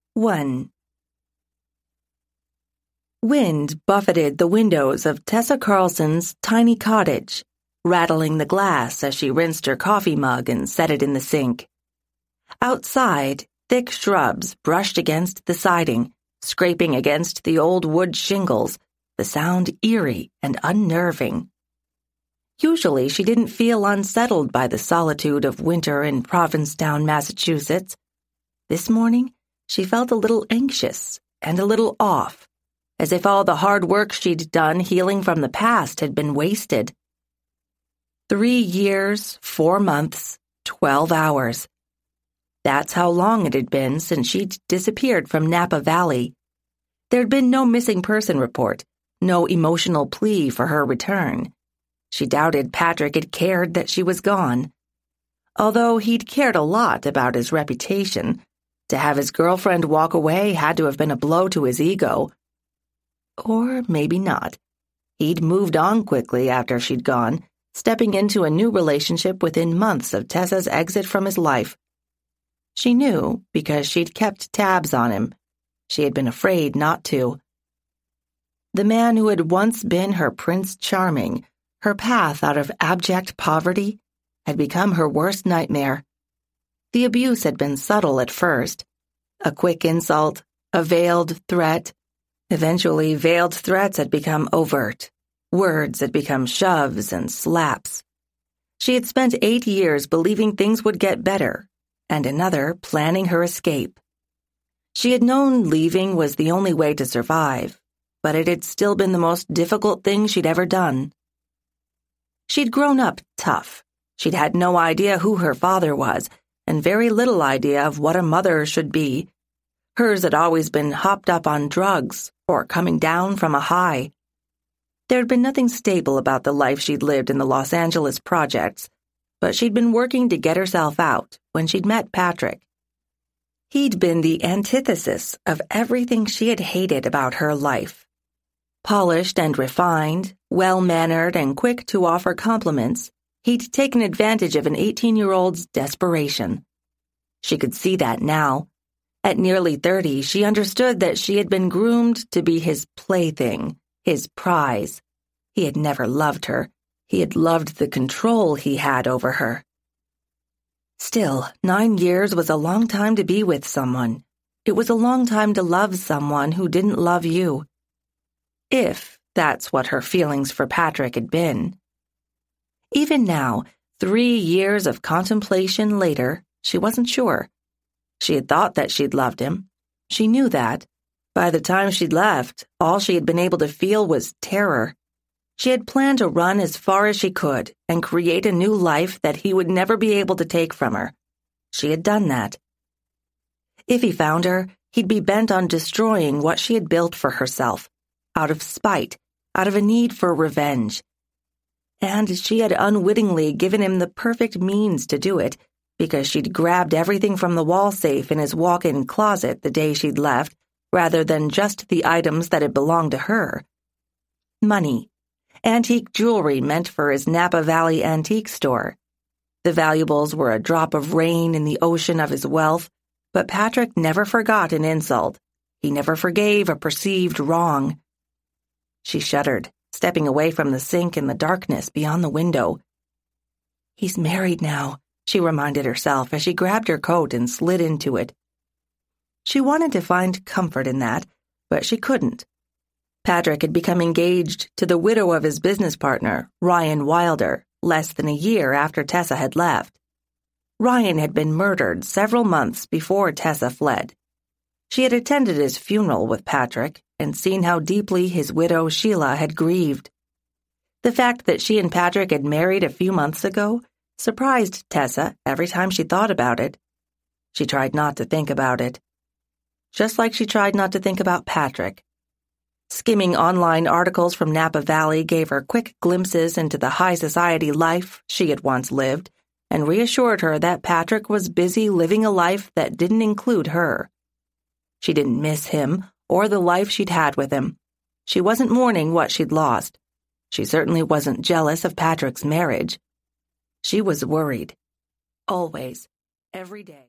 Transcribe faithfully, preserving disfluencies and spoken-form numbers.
one. Wind buffeted the windows of Tessa Carlson's tiny cottage, rattling the glass as she rinsed her coffee mug and set it in the sink. Outside, thick shrubs brushed against the siding, scraping against the old wood shingles, the sound eerie and unnerving. Usually she didn't feel unsettled by the solitude of winter in Provincetown, Massachusetts. This morning, she felt a little anxious and a little off, as if all the hard work she'd done healing from the past had been wasted. Three years, four months, twelve hours. That's how long it had been since she'd disappeared from Napa Valley. There'd been no missing person report, no emotional plea for her return. She doubted Patrick had cared that she was gone. Although he'd cared a lot about his reputation, to have his girlfriend walk away had to have been a blow to his ego. Or maybe not. He'd moved on quickly after she'd gone, stepping into a new relationship within months of Tessa's exit from his life. She knew because she'd kept tabs on him. She had been afraid not to. The man who had once been her Prince Charming, her path out of abject poverty, had become her worst nightmare. The abuse had been subtle at first. A quick insult, a veiled threat. Eventually, veiled threats had become overt. Words had become shoves and slaps. She had spent eight years believing things would get better, and another planning her escape. She had known leaving was the only way to survive, but it had still been the most difficult thing she'd ever done. She'd grown up tough. She'd had no idea who her father was, and very little idea of what a mother should be. Hers had always been hopped up on drugs or coming down from a high. There'd been nothing stable about the life she'd lived in the Los Angeles projects, but she'd been working to get herself out when she'd met Patrick. He'd been the antithesis of everything she had hated about her life. Polished and refined, well-mannered and quick to offer compliments, he'd taken advantage of an eighteen-year-old's desperation. She could see that now. At nearly thirty, she understood that she had been groomed to be his plaything, his prize. He had never loved her. He had loved the control he had over her. Still, nine years was a long time to be with someone. It was a long time to love someone who didn't love you. If that's what her feelings for Patrick had been. Even now, three years of contemplation later, she wasn't sure. She had thought that she'd loved him. She knew that. By the time she'd left, all she had been able to feel was terror. She had planned to run as far as she could and create a new life that he would never be able to take from her. She had done that. If he found her, he'd be bent on destroying what she had built for herself, out of spite, out of a need for revenge. And she had unwittingly given him the perfect means to do it, because she'd grabbed everything from the wall safe in his walk-in closet the day she'd left, rather than just the items that had belonged to her. Money. Antique jewelry meant for his Napa Valley antique store. The valuables were a drop of rain in the ocean of his wealth, but Patrick never forgot an insult. He never forgave a perceived wrong. She shuddered, stepping away from the sink in the darkness beyond the window. He's married now, she reminded herself as she grabbed her coat and slid into it. She wanted to find comfort in that, but she couldn't. Patrick had become engaged to the widow of his business partner, Ryan Wilder, less than a year after Tessa had left. Ryan had been murdered several months before Tessa fled. She had attended his funeral with Patrick and seen how deeply his widow Sheila had grieved. The fact that she and Patrick had married a few months ago surprised Tessa every time she thought about it. She tried not to think about it. Just like she tried not to think about Patrick. Skimming online articles from Napa Valley gave her quick glimpses into the high society life she had once lived and reassured her that Patrick was busy living a life that didn't include her. She didn't miss him or the life she'd had with him. She wasn't mourning what she'd lost. She certainly wasn't jealous of Patrick's marriage. She was worried. Always. Every day.